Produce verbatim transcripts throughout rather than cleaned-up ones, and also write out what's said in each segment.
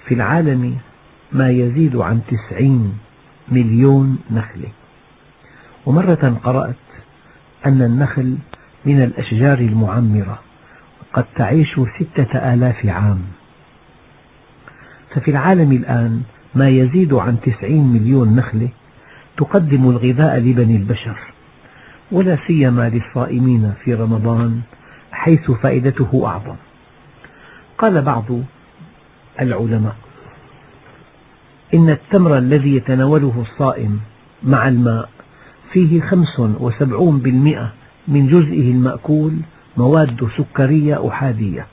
في العالم ما يزيد عن تسعين مليون نخلة. ومرة قرأت أن النخل من الأشجار المعمرة قد تعيش ستة آلاف عام. ففي العالم الآن ما يزيد عن تسعين مليون نخلة تقدم الغذاء لبني البشر، ولا سيما للصائمين في رمضان حيث فائدته أعظم. قال بعض العلماء إن التمر الذي يتناوله الصائم مع الماء فيه خمس وسبعون بالمئة من جزئه المأكول مواد سكرية أحادية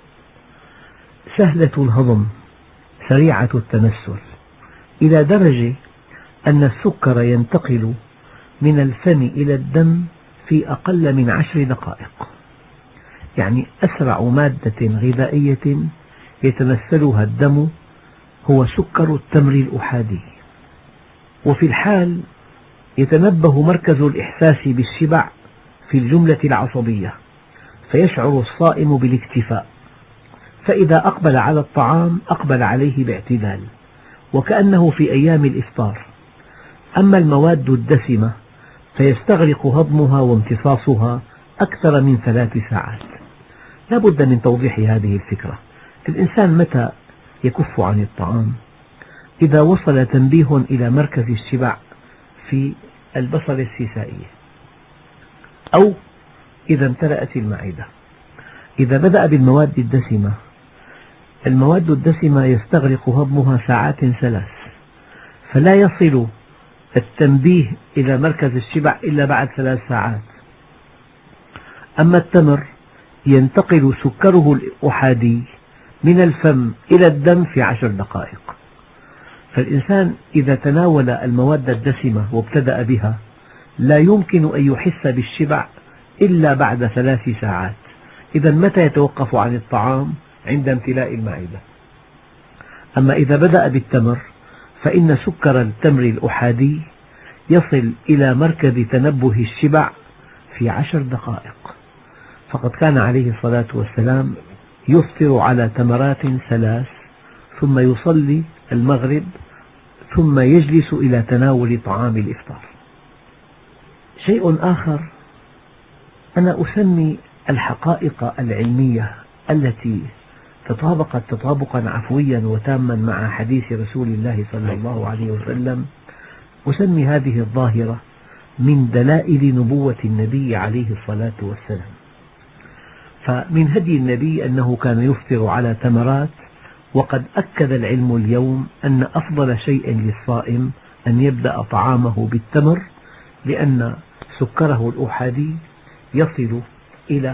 سهلة الهضم سريعة التنسل، إلى درجة أن السكر ينتقل من الفم إلى الدم في أقل من عشر دقائق. يعني أسرع مادة غذائية يتنسلها الدم هو سكر التمر الأحادي. وفي الحال يتنبه مركز الإحساس بالشبع في الجملة العصبية، فيشعر الصائم بالاكتفاء، فإذا أقبل على الطعام أقبل عليه باعتدال وكأنه في أيام الإفطار. أما المواد الدسمة فيستغرق هضمها وامتصاصها أكثر من ثلاث ساعات. لا بد من توضيح هذه الفكرة. الإنسان متى يكف عن الطعام؟ إذا وصل تنبيه إلى مركز الشبع في البصلة السيسائية، أو إذا امتلأت المعدة. إذا بدأ بالمواد الدسمة، المواد الدسمة يستغرق هضمها ساعات ثلاث، فلا يصل التنبيه إلى مركز الشبع إلا بعد ثلاث ساعات. أما التمر ينتقل سكره الأحادي من الفم إلى الدم في عشر دقائق. فالإنسان إذا تناول المواد الدسمة وابتدأ بها لا يمكن أن يحس بالشبع إلا بعد ثلاث ساعات. إذا متى يتوقف عن الطعام؟ عند امتلاء المعدة. أما إذا بدأ بالتمر فإن سكر التمر الأحادي يصل إلى مركز تنبه الشبع في عشر دقائق. فقد كان عليه الصلاة والسلام يفطر على تمرات ثلاث ثم يصلي المغرب ثم يجلس إلى تناول طعام الإفطار. شيء آخر، أنا أسمي الحقائق العلمية التي تطابقت تطابقا عفويا وتاما مع حديث رسول الله صلى الله عليه وسلم، أسمي هذه الظاهرة من دلائل نبوة النبي عليه الصلاة والسلام. فمن هدي النبي أنه كان يفطر على تمرات، وقد أكد العلم اليوم أن أفضل شيء للصائم أن يبدأ طعامه بالتمر، لأن سكره الأحادي يصل إلى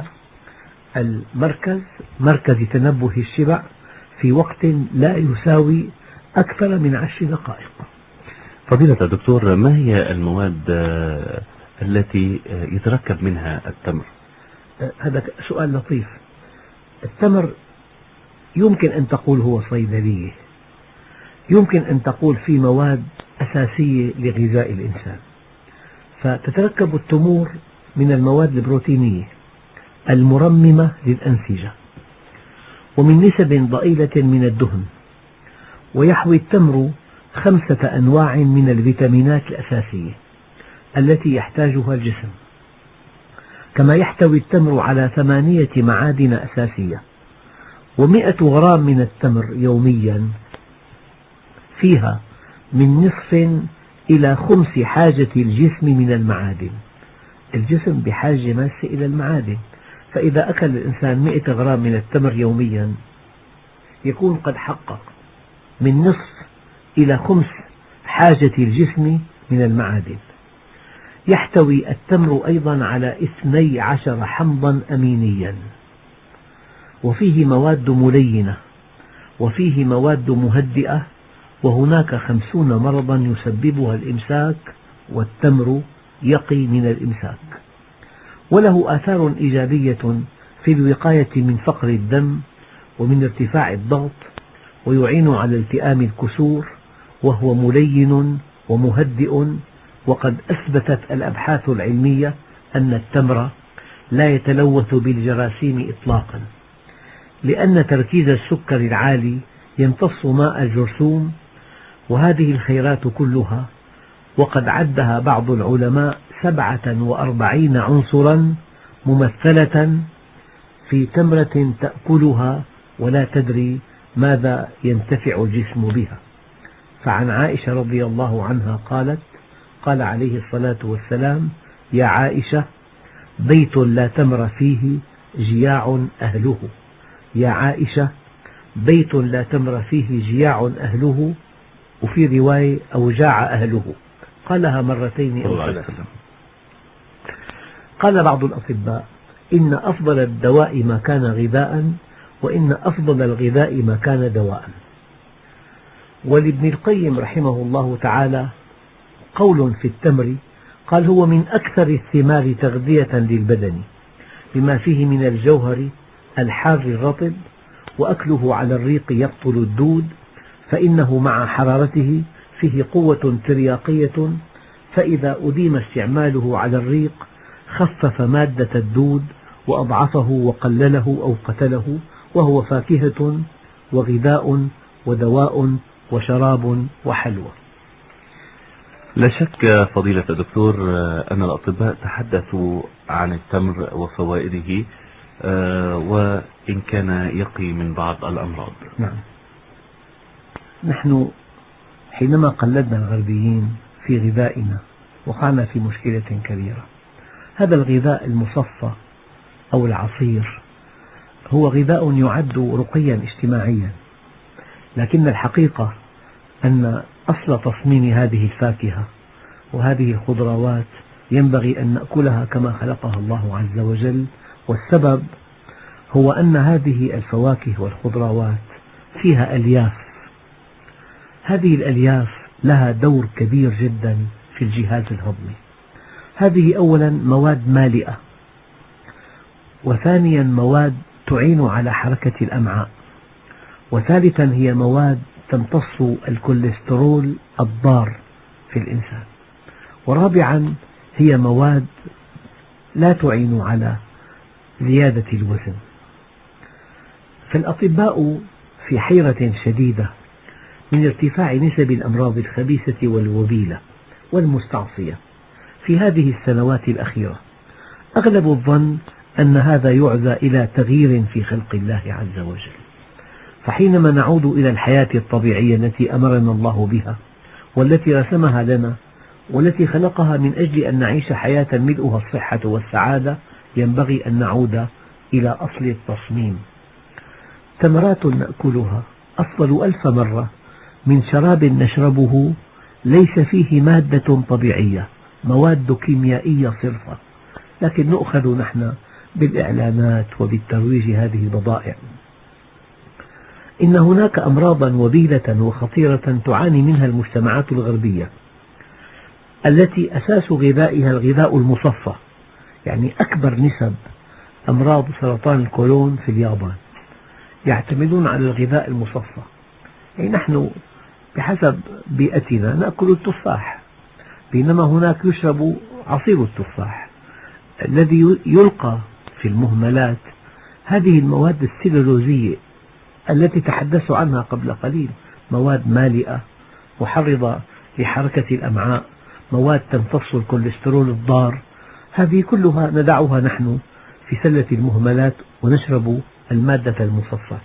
المركز مركز تنبه الشبع في وقت لا يساوي أكثر من عشر دقائق. فضيلة الدكتور، ما هي المواد التي يتركب منها التمر؟ هذا سؤال لطيف. التمر يمكن أن تقول هو صيدلية، يمكن أن تقول في مواد أساسية لغذاء الإنسان. فتتركب التمور من المواد البروتينية المرممة للأنسجة، ومن نسب ضئيلة من الدهن، ويحوي التمر خمسة أنواع من الفيتامينات الأساسية التي يحتاجها الجسم، كما يحتوي التمر على ثمانية معادن أساسية. ومئة غرام من التمر يوميا فيها من نصف إلى خمس حاجة الجسم من المعادن. الجسم بحاجة ماسة إلى المعادن، فإذا أكل الإنسان مئة غرام من التمر يوميا يكون قد حقق من نصف إلى خمس حاجة الجسم من المعادن. يحتوي التمر أيضا على اثني عشر حمضا أمينيا، وفيه مواد ملينة، وفيه مواد مهدئة، وهناك خمسون مرضا يسببها الإمساك، والتمر يقي من الإمساك. وله آثار إيجابية في الوقاية من فقر الدم ومن ارتفاع الضغط، ويعين على التئام الكسور، وهو ملين ومهدئ. وقد أثبتت الأبحاث العلمية أن التمر لا يتلوث بالجراثيم إطلاقا، لأن تركيز السكر العالي يمتص ماء الجرثوم، وهذه الخيرات كلها وقد عدها بعض العلماء سبعة وأربعين عنصرا ممثلة في تمرة تأكلها ولا تدري ماذا ينتفع الجسم بها. فعن عائشة رضي الله عنها قالت: قال عليه الصلاة والسلام: يا عائشة، بيت لا تمر فيه جياع أهله. يا عائشة، بيت لا تمر فيه جياع أهله، وفي رواية أوجاع أهله، قالها مرتين أو ثلاث. قال بعض الأطباء: إن أفضل الدواء ما كان غذاء، وإن أفضل الغذاء ما كان دواء. ولابن القيم رحمه الله تعالى قول في التمر، قال: هو من أكثر الثمار تغذية للبدن، بما فيه من الجوهر الحار الرطب، وأكله على الريق يقتل الدود، فإنه مع حرارته فيه قوة ترياقية، فإذا أديم استعماله على الريق خفف مادة الدود وأضعفه وقلله أو قتله، وهو فاكهة وغذاء ودواء وشراب وحلوى. لا شك فضيلة الدكتور أن الأطباء تحدثوا عن التمر وفوائده، وإن كان يقي من بعض الأمراض. نعم. نحن حينما قلدنا الغربيين في غذائنا وقعنا في مشكلة كبيرة. هذا الغذاء المصفى أو العصير هو غذاء يعد رقيا اجتماعيا، لكن الحقيقة أن أصل تصميم هذه الفاكهة وهذه الخضروات ينبغي أن نأكلها كما خلقها الله عز وجل، والسبب هو أن هذه الفواكه والخضروات فيها ألياف. هذه الألياف لها دور كبير جدا في الجهاز الهضمي. هذه أولا مواد مالئة، وثانيا مواد تعين على حركة الأمعاء، وثالثا هي مواد تمتص الكوليسترول الضار في الإنسان، ورابعا هي مواد لا تعين على زيادة الوزن. فالأطباء في حيرة شديدة من ارتفاع نسب الأمراض الخبيثة والوبيلة والمستعصية في هذه السنوات الأخيرة. أغلب الظن أن هذا يعزى إلى تغيير في خلق الله عز وجل. فحينما نعود إلى الحياة الطبيعية التي أمرنا الله بها والتي رسمها لنا والتي خلقها من أجل أن نعيش حياة ملؤها الصحة والسعادة، ينبغي أن نعود إلى أصل التصميم. تمرات نأكلها أفضل ألف مرة من شراب نشربه ليس فيه مادة طبيعية، مواد كيميائية صرفة، لكن نؤخذ نحن بالإعلانات وبالترويج هذه البضائع. إن هناك أمراضا وبيلة وخطيرة تعاني منها المجتمعات الغربية التي أساس غذائها الغذاء المصفى، يعني أكبر نسب أمراض سرطان القولون في اليابان يعتمدون على الغذاء المصفى. يعني نحن بحسب بيئتنا نأكل التفاح، بينما هناك يشرب عصير التفاح الذي يلقى في المهملات هذه المواد السلولوزية التي تحدثت عنها قبل قليل، مواد مالئة محرضة لحركة الأمعاء، مواد تمتص الكوليسترول الضار. هذه كلها ندعها نحن في سلة المهملات ونشرب المادة المصفاة.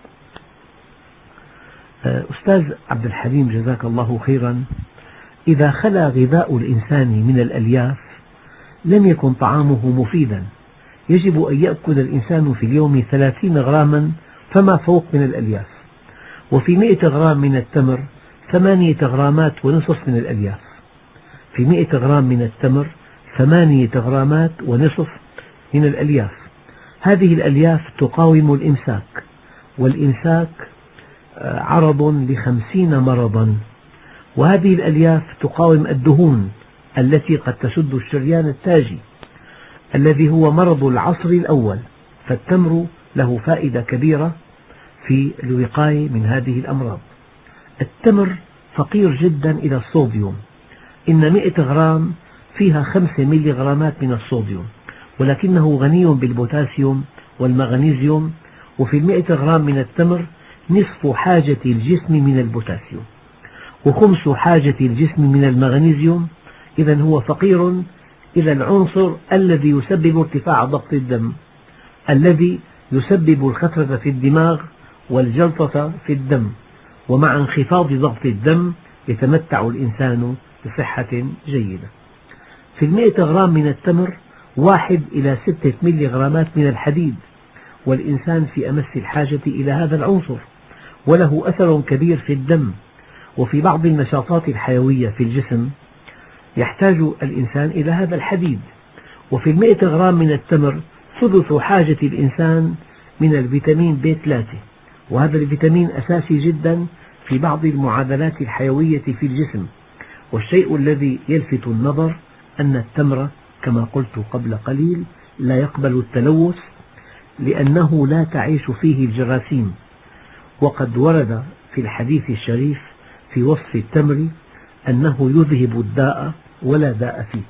أستاذ عبد الحليم جزاك الله خيرا، إذا خلا غذاء الإنسان من الألياف لم يكن طعامه مفيدا. يجب أن يأكل الإنسان في اليوم ثلاثين غراما فما فوق من الألياف، وفي مئة غرام من التمر ثمانية غرامات ونصف من الألياف. في مئة غرام من التمر ثمانية غرامات ونصف من الألياف. هذه الألياف تقاوم الإمساك، والإمساك عرض لخمسين مرضا، وهذه الألياف تقاوم الدهون التي قد تسد الشريان التاجي الذي هو مرض العصر الأول. فالتمر له فائدة كبيرة في الوقاية من هذه الأمراض. التمر فقير جدا إلى الصوديوم، إن مئة غرام فيها خمسة ميلي غرامات من الصوديوم، ولكنه غني بالبوتاسيوم والمغنيسيوم. وفي المئة غرام من التمر نصف حاجة الجسم من البوتاسيوم وخمس حاجة الجسم من المغنيسيوم. إذا هو فقير إلى العنصر الذي يسبب ارتفاع ضغط الدم، الذي يسبب الخثرة في الدماغ والجلطة في الدم، ومع انخفاض ضغط الدم يتمتع الإنسان بصحة جيدة. في المئة غرام من التمر واحد إلى ستة ميلي غرامات من الحديد، والإنسان في أمس الحاجة إلى هذا العنصر، وله أثر كبير في الدم وفي بعض النشاطات الحيوية في الجسم يحتاج الإنسان إلى هذا الحديد. وفي المئة غرام من التمر ثلث حاجة الإنسان من الفيتامين بي ثلاثة، وهذا الفيتامين أساسي جدا في بعض المعادلات الحيوية في الجسم. والشيء الذي يلفت النظر أن التمر كما قلت قبل قليل لا يقبل التلوث لأنه لا تعيش فيه الجراثيم، وقد ورد في الحديث الشريف في وصف التمر أنه يذهب الداء ولا داء فيه.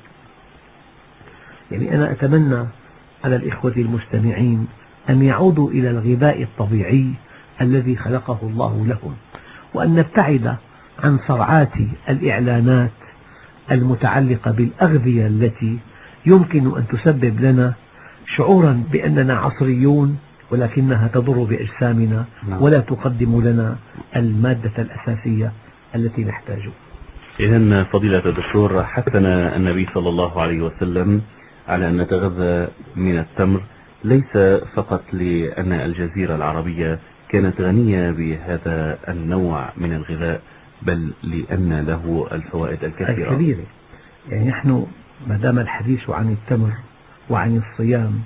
يعني أنا أتمنى على الإخوة المستمعين أن يعودوا إلى الغذاء الطبيعي الذي خلقه الله لهم، وأن نبتعد عن صرعات الإعلانات المتعلقة بالأغذية التي يمكن أن تسبب لنا شعورا بأننا عصريون ولكنها تضر بأجسامنا ولا تقدم لنا المادة الأساسية التي نحتاجها. إذن فضيلة الدكتور، حثنا النبي صلى الله عليه وسلم على أن نتغذى من التمر، ليس فقط لأن الجزيرة العربية كانت غنية بهذا النوع من الغذاء، بل لأن له الفوائد الكثيرة الكبيرة. يعني نحن ما دام الحديث عن التمر وعن الصيام،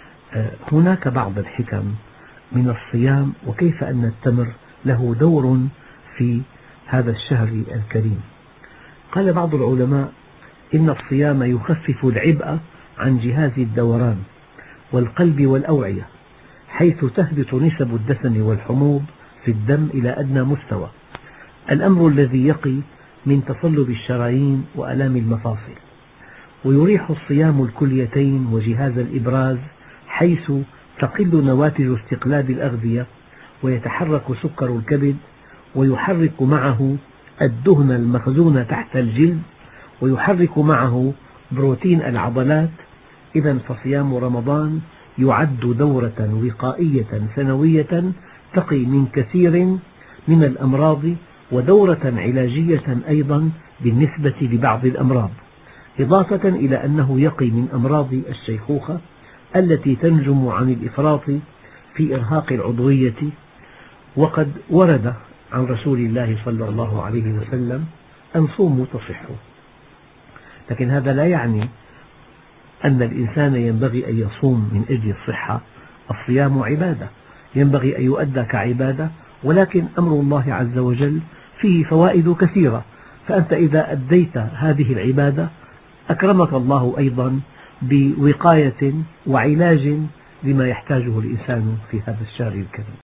هناك بعض الحكم من الصيام وكيف أن التمر له دور في هذا الشهر الكريم. قال بعض العلماء إن الصيام يخفف العبء عن جهاز الدوران والقلب والأوعية، حيث تهبط نسب الدسم والحموض في الدم إلى أدنى مستوى، الأمر الذي يقي من تصلب الشرايين وآلام المفاصل. ويريح الصيام الكليتين وجهاز الإبراز، حيث تقل نواتج استقلاب الأغذية ويتحرك سكر الكبد، ويحرك معه الدهن المخزون تحت الجلد، ويحرك معه بروتين العضلات. إذا فصيام رمضان يعد دورة وقائية سنوية تقي من كثير من الأمراض، ودورة علاجية أيضا بالنسبة لبعض الأمراض، إضافة إلى أنه يقي من أمراض الشيخوخة التي تنجم عن الإفراط في إرهاق العضوية. وقد ورد عن رسول الله صلى الله عليه وسلم أن صوموا تصحوا، لكن هذا لا يعني أن الإنسان ينبغي أن يصوم من أجل الصحة. الصيام عبادة ينبغي أن يؤدى كعبادة، ولكن أمر الله عز وجل فيه فوائد كثيرة، فأنت إذا أديت هذه العبادة أكرمك الله أيضا بوقاية وعلاج لما يحتاجه الإنسان في هذا الشهر الكريم.